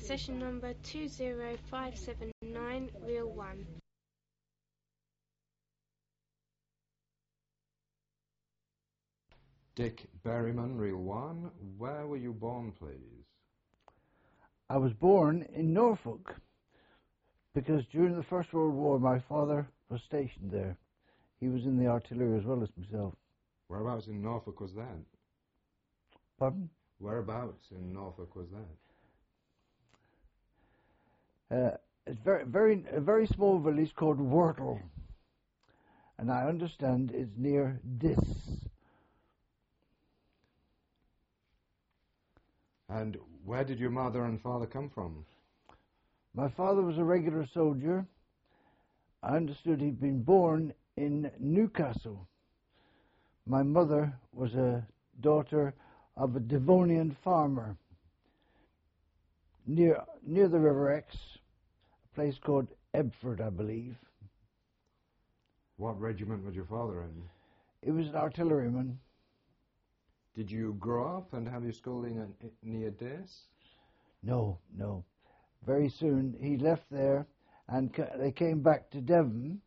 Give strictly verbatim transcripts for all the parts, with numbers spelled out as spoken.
Accession number two zero five seven nine, Reel one. Dick Berryman, Reel one. Where were you born, please? I was born in Norfolk because during the First World War my father was stationed there. He was in the artillery as well as myself. Whereabouts in Norfolk was that? Pardon? Whereabouts in Norfolk was that? Uh, it's very, very, a very small village called Whortle, and I understand it's near Diss. And where did your mother and father come from? My father was a regular soldier. I understood he'd been born in Newcastle. My mother was a daughter of a Devonian farmer near near the River Exe, a place called Ebford, I believe. What regiment was your father in? He was an artilleryman. Did you grow up and have your schooling at, near Diss? No, no. Very soon he left there and ca- they came back to Devon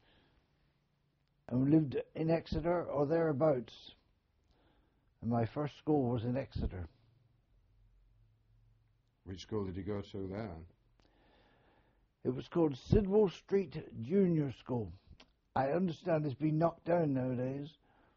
and lived in Exeter or thereabouts. And my first school was in Exeter. Which school did you go to there? It was called Sidwell Street Junior School. I understand it's been knocked down nowadays.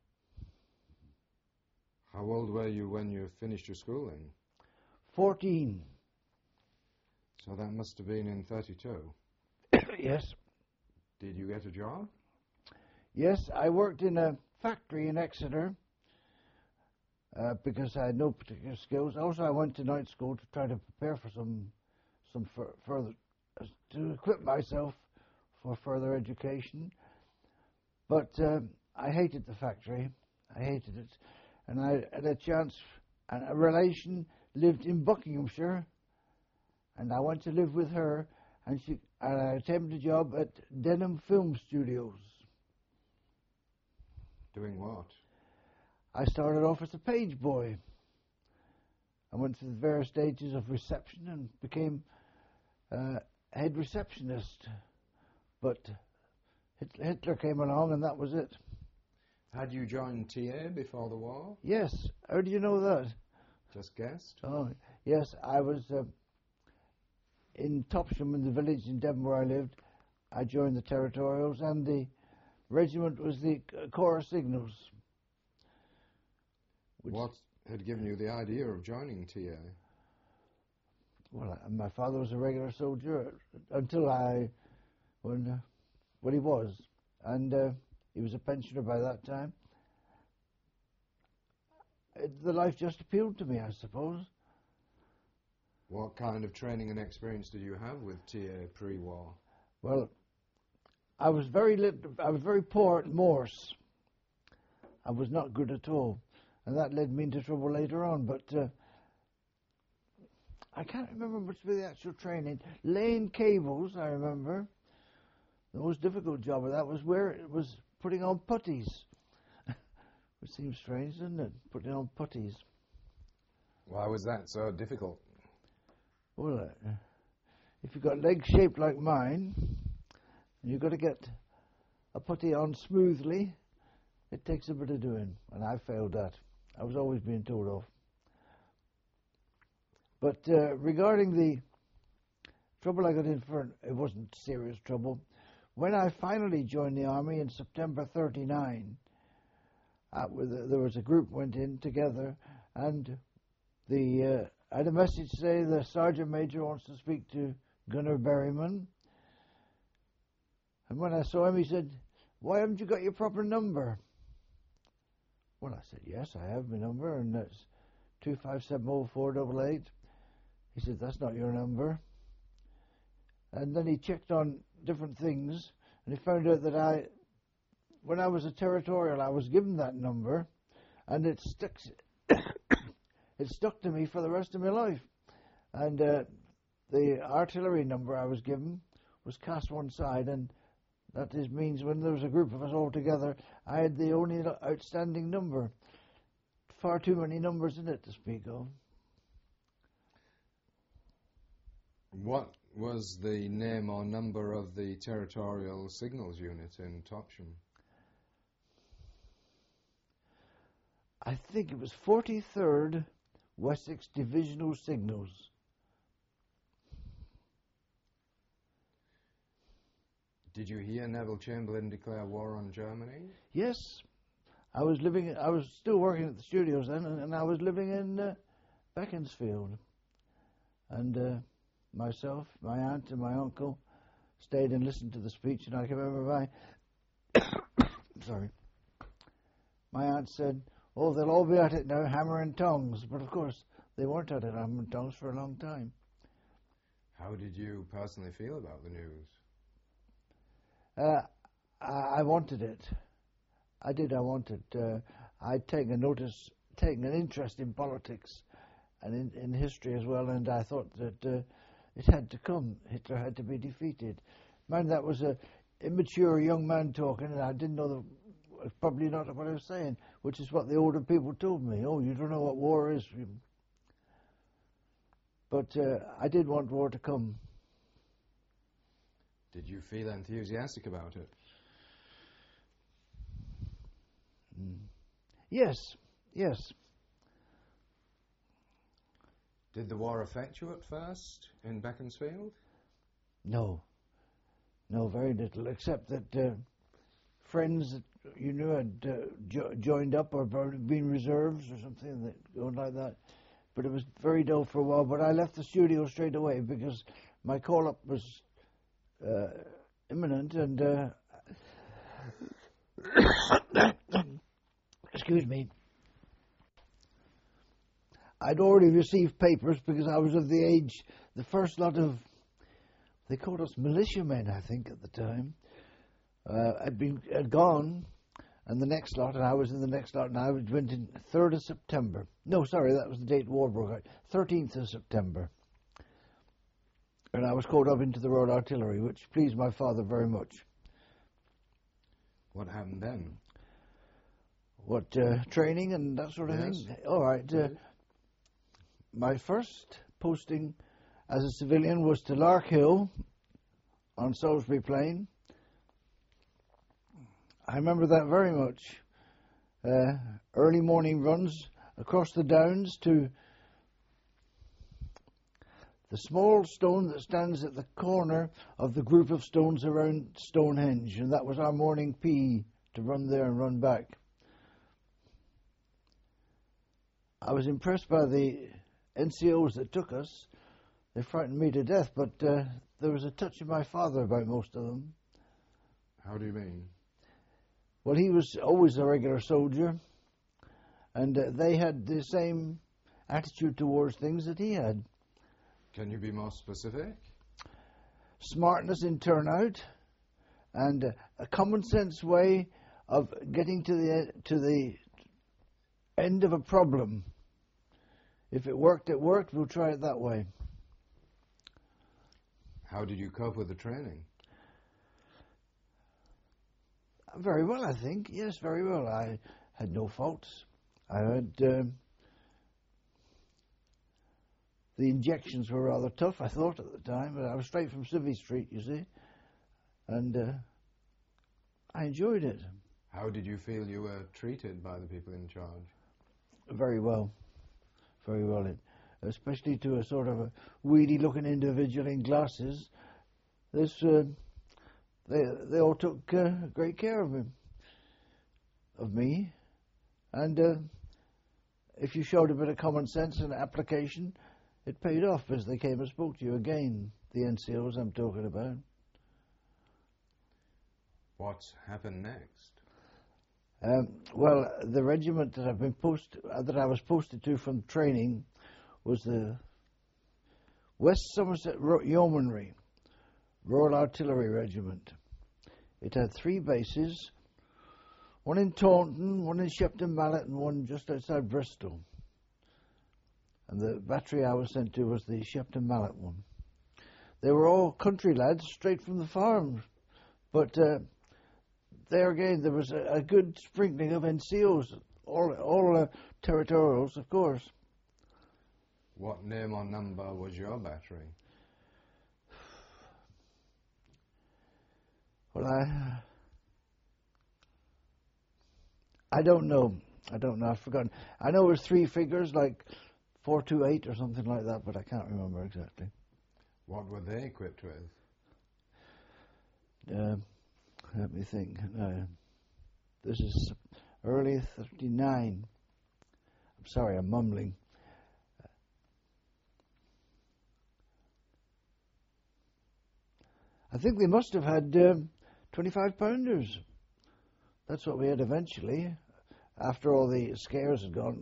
How old were you when you finished your schooling? Fourteen. So that must have been in thirty-two. Yes. Did you get a job? Yes, I worked in a factory in Exeter uh, because I had no particular skills. Also, I went to night school to try to prepare for some, some fur- further, uh, to equip myself for further education. But uh, I hated the factory. I hated it. And I had a chance, and a relation lived in Buckinghamshire, and I went to live with her, and she and I attempted a job at Denham Film Studios. Doing what? I started off as a page boy. I went through the various stages of reception and became uh, head receptionist. But Hitler came along, and that was it. Had you joined T A before the war? Yes. How do you know that? Just guessed. Oh, yes. I was uh, in Topsham, in the village in Devon where I lived. I joined the Territorials, and the regiment was the Corps Signals. What had given you the idea of joining T A? Well, uh, my father was a regular soldier until I, when, uh, when he was, and uh, he was a pensioner by that time. It, the life just appealed to me, I suppose. What kind of training and experience did you have with T A pre-war? Well, I was very lit- I was very poor at Morse. I was not good at all, and that led me into trouble later on. But uh, I can't remember much of the actual training. Laying cables, I remember. The most difficult job of that was where it was putting on putties. Which seems strange, doesn't it? Putting on putties. Why was that so difficult? Well, uh, if you've got legs shaped like mine, and you've got to get a putty on smoothly, it takes a bit of doing, and I failed that. I was always being told off. But uh, regarding the trouble I got in for, it wasn't serious trouble. When I finally joined the army in September thirty-nine, uh, with a, there was a group went in together, and the uh, I had a message to say the Sergeant Major wants to speak to Gunner Berryman. And when I saw him, he said, "Why haven't you got your proper number?" Well, I said, "Yes, I have my number, and that's two five seven oh four eight eight. He said, "That's not your number." And then he checked on different things, and he found out that I, when I was a territorial, I was given that number, and it sticks. It stuck to me for the rest of my life. And uh, the artillery number I was given was cast one side, and that is means when there was a group of us all together, I had the only outstanding number. Far too many numbers in it to speak of. What was the name or number of the territorial signals unit in Topsham? I think it was forty-third Wessex Divisional Signals. Did you hear Neville Chamberlain declare war on Germany? Yes, I was living. I was still working at the studios then, and, and I was living in uh, Beaconsfield. And uh, myself, my aunt, and my uncle stayed and listened to the speech. And I can remember my sorry, my aunt said, "Oh, they'll all be at it now, hammer and tongs." But of course, they weren't at it, hammer and tongs, for a long time. How did you personally feel about the news? Uh, I, I wanted it. I did. I wanted. Uh, I'd taken a notice, taken an interest in politics and in, in history as well, and I thought that uh, it had to come. Hitler had to be defeated. Man, that was a immature young man talking, and I didn't know the, probably not what I was saying, which is what the older people told me. Oh, you don't know what war is. But uh, I did want war to come. Did you feel enthusiastic about it? Mm. Yes, yes. Did the war affect you at first in Beaconsfield? No. No, very little, except that uh, friends that you knew had uh, jo- joined up or been reserves or something that going like that. But it was very dull for a while. But I left the studio straight away because my call-up was uh, imminent, and uh, excuse me, I'd already received papers because I was of the age, the first lot of, they called us militiamen, I think, at the time, uh, had been had gone, and the next lot, and I was in the next lot, and I went in third of September. No, sorry, that was the date war broke out, thirteenth of September. And I was called up into the Royal Artillery, which pleased my father very much. What happened then? What, uh, training and that sort of Yes. thing? All right. Uh, my first posting as a civilian was to Larkhill on Salisbury Plain. I remember that very much. Uh, early morning runs across the downs to the small stone that stands at the corner of the group of stones around Stonehenge, and that was our morning P E, to run there and run back. I was impressed by the N C Os that took us. They frightened me to death, but uh, there was a touch of my father about most of them. How do you mean? Well, he was always a regular soldier, and uh, they had the same attitude towards things that he had. Can you be more specific? Smartness in turnout, and uh, a common sense way of getting to the to the end of a problem. If it worked, it worked. We'll try it that way. How did you cope with the training? Very well, I think. Yes, very well. I had no faults. I had um, the injections were rather tough, I thought at the time, but I was straight from Civvy Street, you see, and uh, I enjoyed it. How did you feel you were treated by the people in charge? Very well, very well. It, especially to a sort of a weedy-looking individual in glasses. This, uh, they they all took uh, great care of him, of me, and uh, if you showed a bit of common sense and application, it paid off as they came and spoke to you again. The N C Os I'm talking about. What happened next? Um, well, the regiment that I've been post uh, that I was posted to from training was the West Somerset Ro- Yeomanry Royal Artillery Regiment. It had three bases, one in Taunton, one in Shepton Mallet, and one just outside Bristol. And the battery I was sent to was the Shepton Mallet one. They were all country lads, straight from the farms, but uh, there again there was a, a good sprinkling of N C Os, all all uh, territorials, of course. What name or number was your battery? Well, I, I don't know. I don't know. I've forgotten. I know it was three figures, like four two eight or something like that, but I can't remember exactly. What were they equipped with? Uh, let me think. Uh, this is early thirty-nine. I'm sorry, I'm mumbling. I think they must have had um, twenty-five pounders. That's what we had eventually, after all the scares had gone.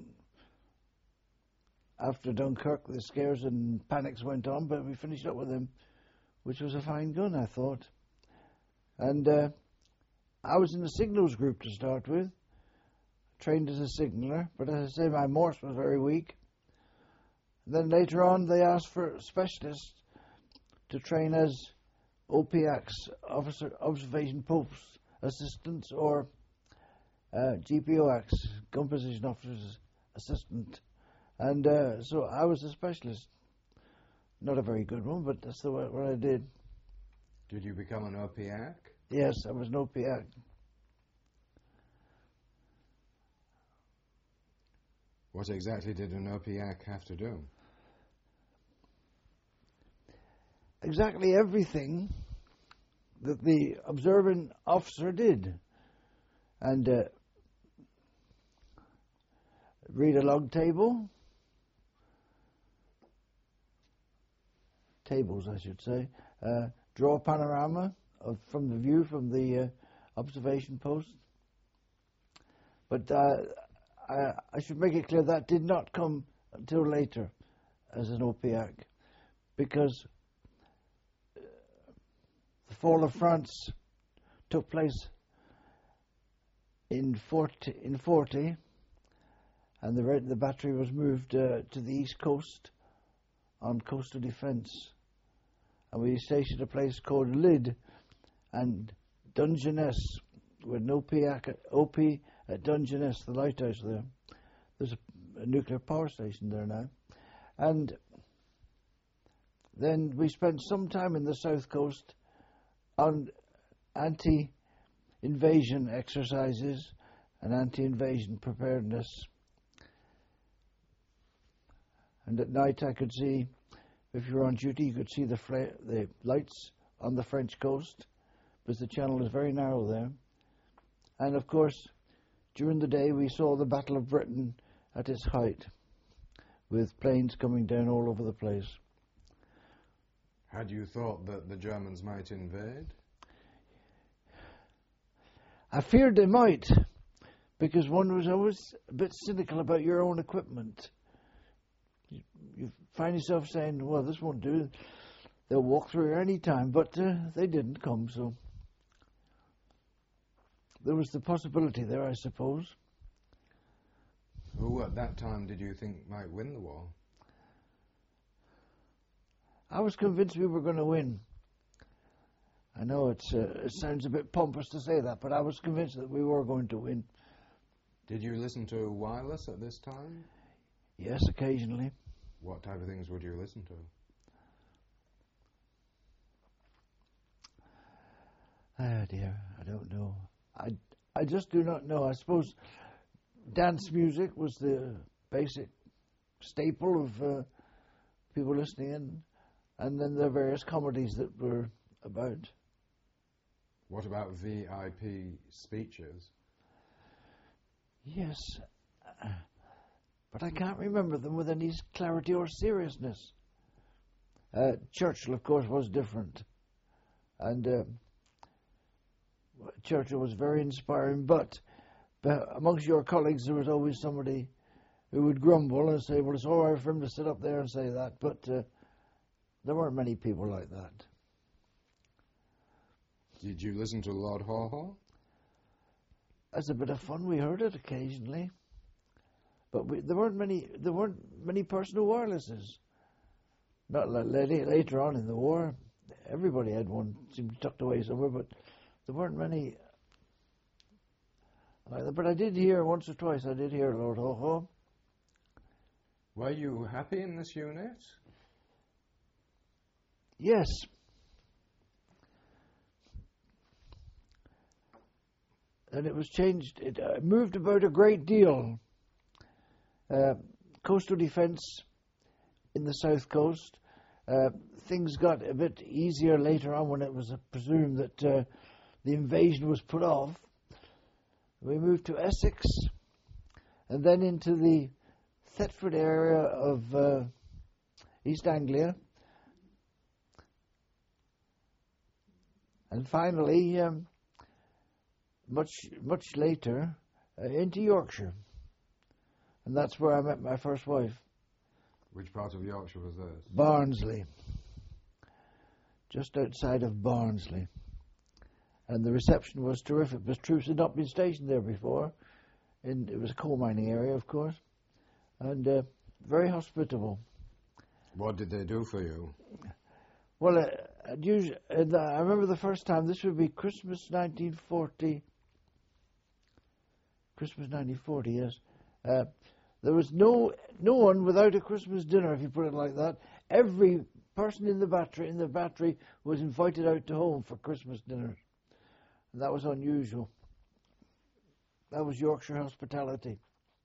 After Dunkirk, the scares and panics went on, but we finished up with them, which was a fine gun, I thought. And uh, I was in the signals group to start with, trained as a signaller, but as I say, my Morse was very weak. Then later on, they asked for specialists to train as O P A Cs, Officer Observation Post Assistants, or uh, G P O A Cs, Gun Position Officer's Assistant. And uh, so I was a specialist. Not a very good one, but that's the way, what I did. Did you become an O P A C? Yes, I was an O P A C. What exactly did an O P A C have to do? Exactly everything that the observing officer did. And uh, read a log table, tables I should say, uh, draw a panorama of, from the view from the uh, observation post. But uh, I, I should make it clear that did not come until later as an O P A C, because the fall of France took place in forty, in forty, and the red, the battery was moved uh, to the east coast on coastal defence, and we stationed a place called Lydd and Dungeness, with an O P A C, O P at Dungeness, the lighthouse there. There's a, a nuclear power station there now, and then we spent some time in the south coast on anti-invasion exercises and anti-invasion preparedness. And at night I could see, if you were on duty, you could see the, fla- the lights on the French coast, because the channel is very narrow there. And of course, during the day we saw the Battle of Britain at its height, with planes coming down all over the place. Had you thought that the Germans might invade? I feared they might, because one was always a bit cynical about your own equipment. You, you find yourself saying, well, this won't do. They'll walk through here any time, but uh, they didn't come, so there was the possibility there, I suppose. Who at that time did you think might win the war? I was convinced we were going to win. I know it's, uh, it sounds a bit pompous to say that, but I was convinced that we were going to win. Did you listen to wireless at this time? Yes, occasionally. What type of things would you listen to? Oh dear, I don't know. I, I just do not know. I suppose dance music was the basic staple of uh, people listening in, and then the various comedies that were about. What about V I P speeches? Yes, uh, but I can't remember them with any clarity or seriousness. Uh, Churchill, of course, was different, and uh, Churchill was very inspiring, but, but amongst your colleagues there was always somebody who would grumble and say, well, it's all right for him to sit up there and say that, but uh, there weren't many people like that. Did you listen to Lord Haw Haw? As a bit of fun, we heard it occasionally, but we, there weren't many. There weren't many personal wirelesses. Not like later, later on in the war, everybody had one, seemed tucked away somewhere, but there weren't many like that. But I did hear once or twice. I did hear Lord Haw Haw. Were you happy in this unit? Yes. and it was changed. It uh, moved about a great deal. Uh, coastal defence in the south coast. Uh, things got a bit easier later on when it was uh, presumed that uh, the invasion was put off. We moved to Essex and then into the Thetford area of uh, East Anglia. And finally, um, much much later, uh, into Yorkshire. And that's where I met my first wife. Which part of Yorkshire was this? Barnsley. Just outside of Barnsley. And the reception was terrific, because troops had not been stationed there before. And it was a coal mining area, of course. And uh, very hospitable. What did they do for you? Well, uh, usually, uh, the, I remember the first time, this would be Christmas nineteen forty. Christmas nineteen forty, yes. Uh, there was no no one without a Christmas dinner, if you put it like that. Every person in the battery in the battery was invited out to home for Christmas dinners. And that was unusual. That was Yorkshire hospitality.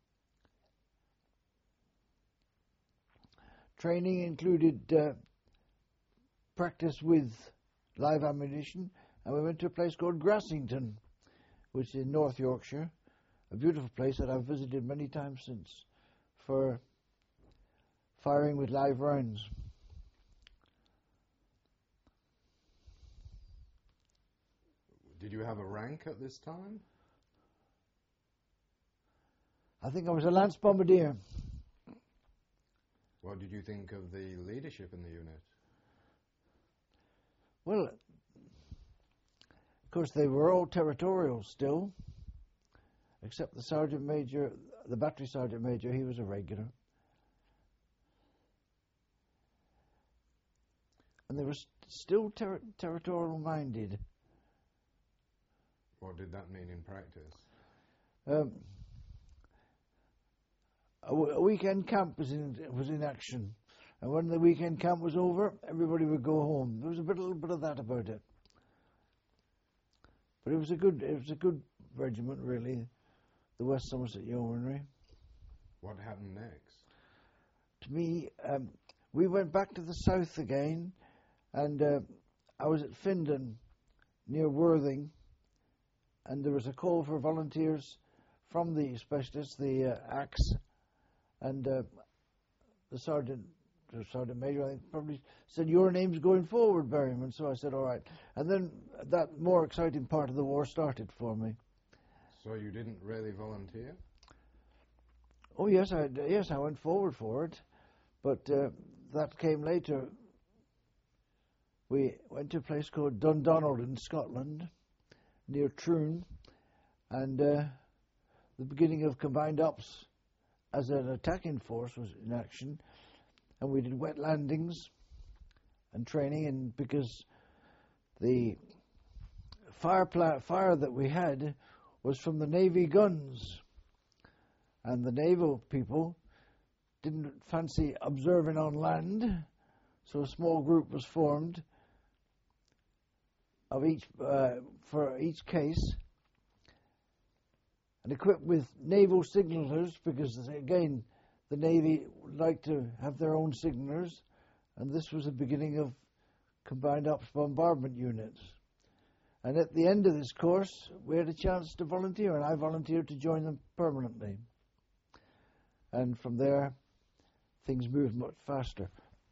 Training included uh, practice with live ammunition, and we went to a place called Grassington, which is in North Yorkshire, a beautiful place that I've visited many times since, for firing with live rounds. Did you have a rank at this time? I think I was a Lance Bombardier. What did you think of the leadership in the unit? Well, of course, they were all territorial still, except the sergeant major, the battery sergeant major, he was a regular. And they were st- still ter- territorial minded. What did that mean in practice? Um, a, w- a weekend camp was in was in action, and when the weekend camp was over, everybody would go home. There was a bit, a little bit of that about it, but it was a good it was a good regiment, really, the West Somerset Yeomanry. What happened next? To me, um, we went back to the south again, and uh, I was at Findon, near Worthing, and there was a call for volunteers from the specialists, the uh, Axe, and uh, the sergeant, the sergeant major, I think, probably said, "Your name's going forward, Berryman." So I said, "All right." And then that more exciting part of the war started for me. So you didn't really volunteer? Oh yes, I yes I went forward for it, but uh, that came later. We went to a place called Dundonald in Scotland, near Troon, and uh, the beginning of combined ops as an attacking force was in action, and we did wet landings and training, and because the fire pla- fire that we had was from the Navy guns, and the naval people didn't fancy observing on land, so a small group was formed of each uh, for each case, and equipped with naval signallers, because again the Navy would like to have their own signallers, and this was the beginning of combined ops bombardment units. And at the end of this course, we had a chance to volunteer, and I volunteered to join them permanently. And from there, things moved much faster.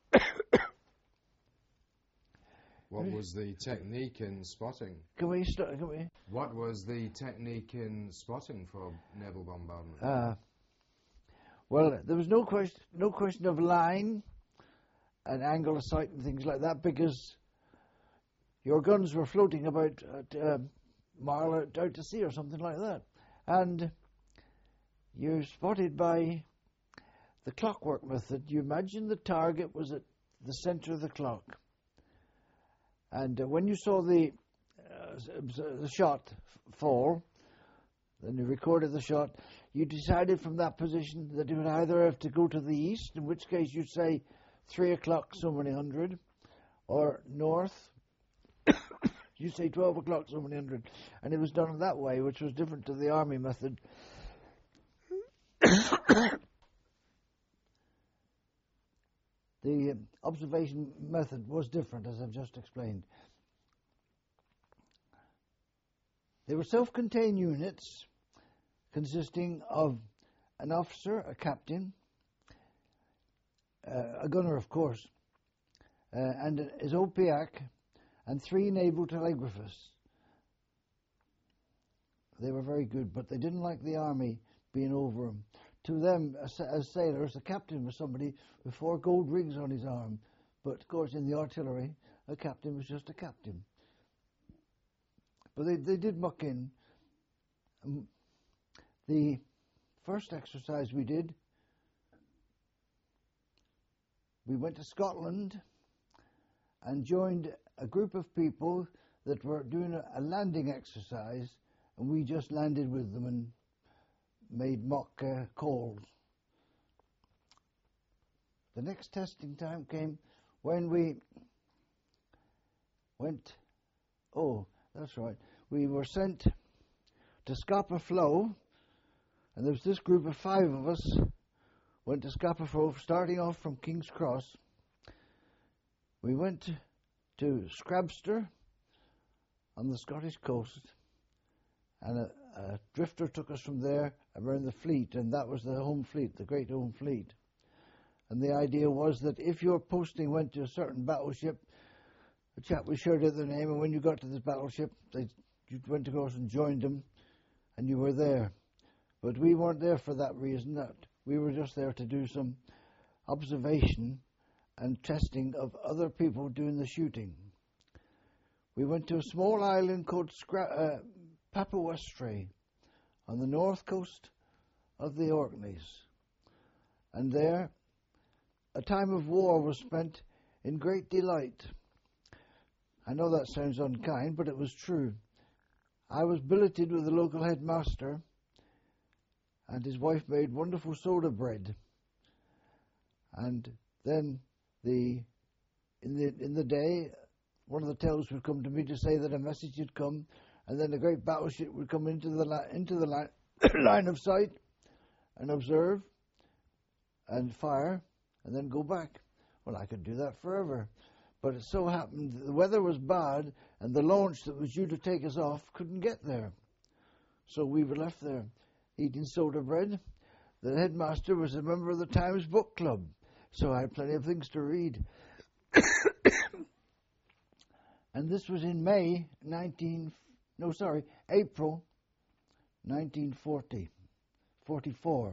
What was the technique in spotting? Can we start? Can we? What was the technique in spotting for naval bombardment? Uh, well, there was no question, no question of line and angle of sight and things like that, because your guns were floating about a um, mile out, out to sea or something like that, and you're spotted by the clockwork method. You imagine the target was at the centre of the clock. And uh, when you saw the uh, the shot fall, then you recorded the shot, you decided from that position that you would either have to go to the east, in which case you'd say three o'clock so many hundred, or north, You say twelve o'clock, so many hundred. And it was done that way, which was different to the army method. The uh, observation method was different, as I've just explained. They were self-contained units consisting of an officer, a captain, uh, a gunner, of course, uh, and his O P A C, and three naval telegraphists. They were very good, but they didn't like the army being over them. To them, as, as sailors, a captain was somebody with four gold rings on his arm. But, of course, in the artillery, a captain was just a captain. But they, they did muck in. Um, the first exercise we did, we went to Scotland and joined a group of people that were doing a, a landing exercise, and we just landed with them and made mock uh, calls. The next testing time came when we went, oh, that's right, we were sent to Scapa Flow, and there was this group of five of us went to Scapa Flow, starting off from King's Cross. We went to Scrabster on the Scottish coast, and a, a drifter took us from there around the fleet, and that was the home fleet, the Great Home Fleet. And the idea was that if your posting went to a certain battleship, a chap was sure of their name, and when you got to this battleship, they, you went across and joined them, and you were there. But we weren't there for that reason. That we were just there to do some observation and testing of other people doing the shooting. We went to a small island called Scra- uh, Papawestray on the north coast of the Orkneys. And there, a time of war was spent in great delight. I know that sounds unkind, but it was true. I was billeted with the local headmaster, and his wife made wonderful soda bread. And then the in the in the day, one of the tells would come to me to say that a message had come, and then a great battleship would come into the li- into the li- line of sight and observe and fire, and then go back. Well, I could do that forever. But it so happened that the weather was bad, and the launch that was due to take us off couldn't get there. So we were left there eating soda bread. The headmaster was a member of the Times Book Club, so I had plenty of things to read. And this was in May nineteen, no sorry, April nineteen forty, forty-four.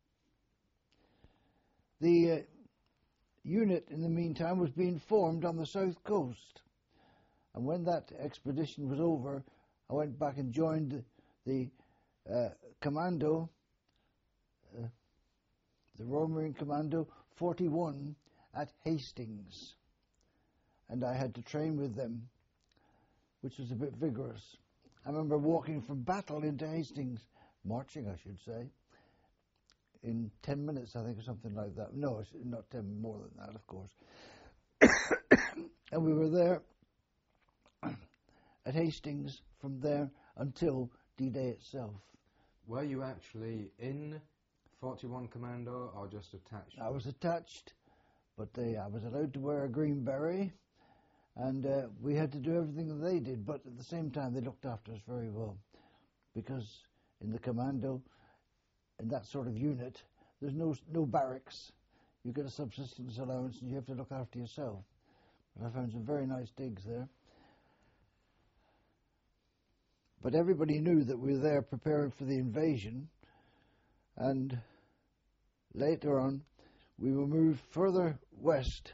The uh, unit, in the meantime, was being formed on the south coast. And when that expedition was over, I went back and joined the uh, commando, uh, the Royal Marine Commando forty-one at Hastings. And I had to train with them, which was a bit vigorous. I remember walking from Battle into Hastings, marching, I should say, in ten minutes, I think, or something like that. No, it's not ten, more than that, of course. And we were there at Hastings from there until D-Day itself. Were you actually in forty-one Commando or just attached? I was attached, but they, I was allowed to wear a green beret, and uh, we had to do everything that they did, but at the same time they looked after us very well, because in the Commando, in that sort of unit, there's no no barracks. You get a subsistence allowance and you have to look after yourself. And I found some very nice digs there. But everybody knew that we were there preparing for the invasion, and later on we were moved further west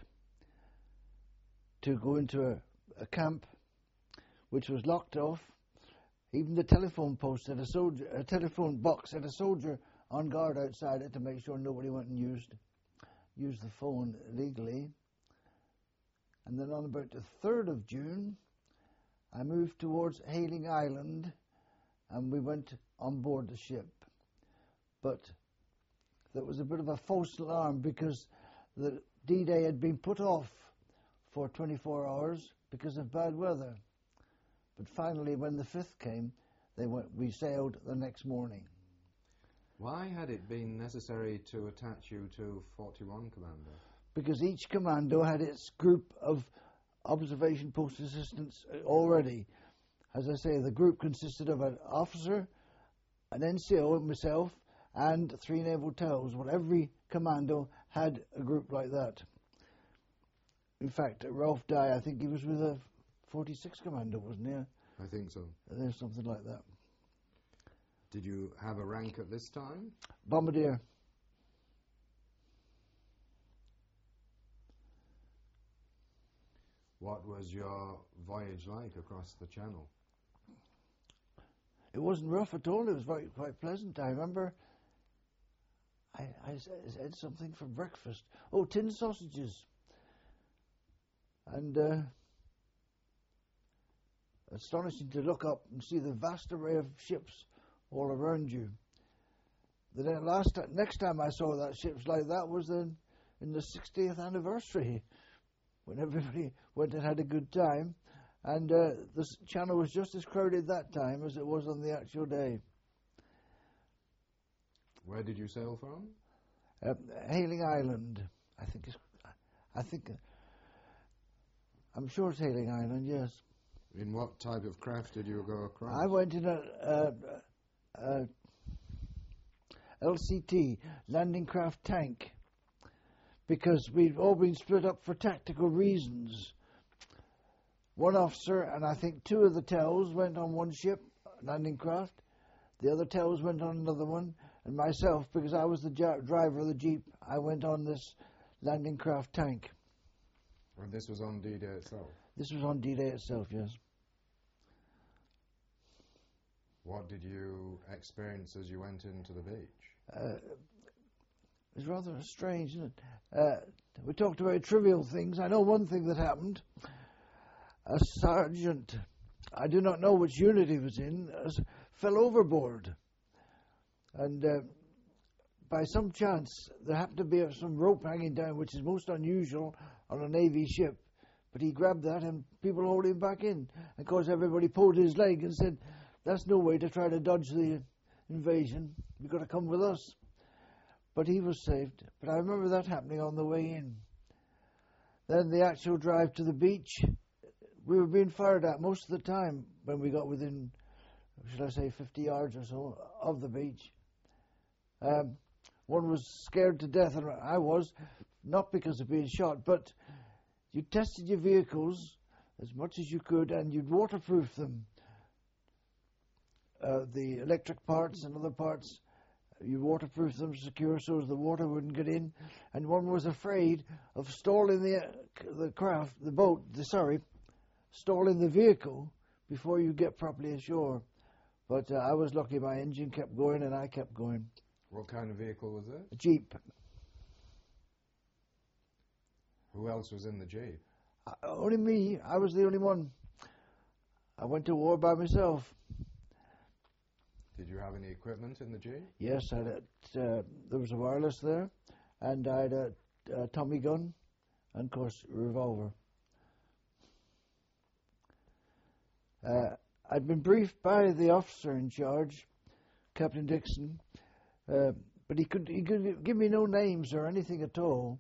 to go into a, a camp which was locked off. Even the telephone post had a soldier, a telephone box had a soldier on guard outside it to make sure nobody went and used used the phone illegally. And then on about the third of June, I moved towards Hayling Island, and we went on board the ship. But there was a bit of a false alarm because the D-Day had been put off for twenty-four hours because of bad weather. But finally, when the fifth came, they went, we sailed the next morning. Why had it been necessary to attach you to forty-one Commando? Because each commando had its group of observation post assistants already. As I say, the group consisted of an officer, an N C O, myself, and three naval TOWs. Well, every commando had a group like that. In fact, Ralph Dye, I think he was with a forty-six Commando, wasn't he? I think so. There's something like that. Did you have a rank at this time? Bombardier. What was your voyage like across the Channel? It wasn't rough at all. It was very quite pleasant. I remember I, I said something for breakfast. Oh, tin sausages. And uh, astonishing to look up and see the vast array of ships all around you. The last next time I saw that ships like that was in, in the sixtieth anniversary, when everybody went and had a good time, and uh, the Channel was just as crowded that time as it was on the actual day. Where did you sail from? Uh, Hailing Island, I think. It's, I think. Uh, I'm sure it's Hailing Island. Yes. In what type of craft did you go across? I went in a, a, a L C T, landing craft tank, because we'd all been split up for tactical reasons. One officer and I think two of the TOWs went on one ship, landing craft. The other TOWs went on another one, and myself, because I was the j- driver of the Jeep, I went on this landing craft tank. And this was on D-Day itself? This was on D-Day itself, yes. What did you experience as you went into the beach? Uh, it was rather strange, isn't it? Uh, we talked about trivial things. I know one thing that happened. A sergeant, I do not know which unit he was in, uh, fell overboard. And uh, by some chance, there happened to be some rope hanging down, which is most unusual on a Navy ship. But he grabbed that and people hauled him back in. Of course, everybody pulled his leg and said, that's no way to try to dodge the invasion. You've got to come with us. But he was saved. But I remember that happening on the way in. Then the actual drive to the beach, we were being fired at most of the time when we got within, should I say, fifty yards or so of the beach. Um, one was scared to death, and I was, not because of being shot, but you tested your vehicles as much as you could, and you'd waterproof them. Uh, the electric parts and other parts, you waterproof them secure so as the water wouldn't get in. And one was afraid of stalling the uh, the craft, the boat, the, sorry, stalling the vehicle before you get properly ashore. But uh, I was lucky; my engine kept going, and I kept going. What kind of vehicle was it? A Jeep. Who else was in the Jeep? Uh, only me. I was the only one. I went to war by myself. Did you have any equipment in the Jeep? Yes, I had a, uh, there was a wireless there, and I had a, a Tommy gun, and of course a revolver. Uh, I'd been briefed by the officer in charge, Captain Dixon, uh, but he could he could give me no names or anything at all.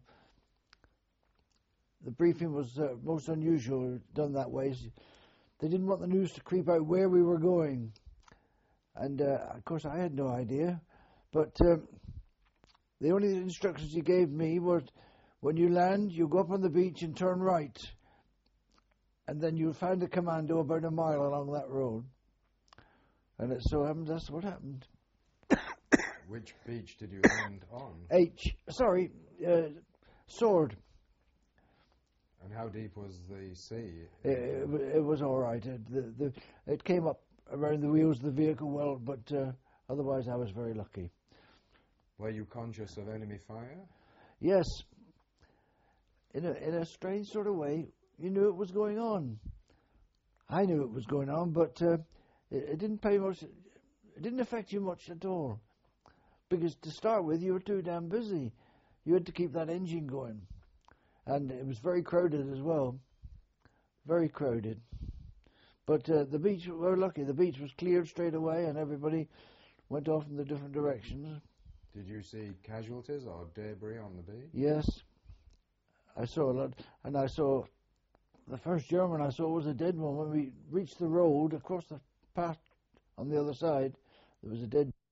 The briefing was uh, most unusual, done that way. They didn't want the news to creep out where we were going. And, uh, of course, I had no idea. But um, the only instructions he gave me were, when you land, you go up on the beach and turn right. And then you'll find a commando about a mile along that road. And it so happened that's what happened. Which beach did you land on? H, sorry, uh, Sword. And how deep was the sea? It, it, it was all right. It, the, the, it came up around the wheels of the vehicle well, but uh, otherwise I was very lucky. Were you conscious of enemy fire? Yes. In a, in a strange sort of way, you knew it was going on. I knew it was going on, but uh, it, it didn't pay much. It didn't affect you much at all, because to start with, you were too damn busy. You had to keep that engine going, and it was very crowded as well. Very crowded. But uh, the beach, we were lucky. The beach was cleared straight away, and everybody went off in the different directions. Did you see casualties or debris on the beach? Yes, I saw a lot, and I saw the first German I saw was a dead one. When we reached the road across the path on the other side, there was a dead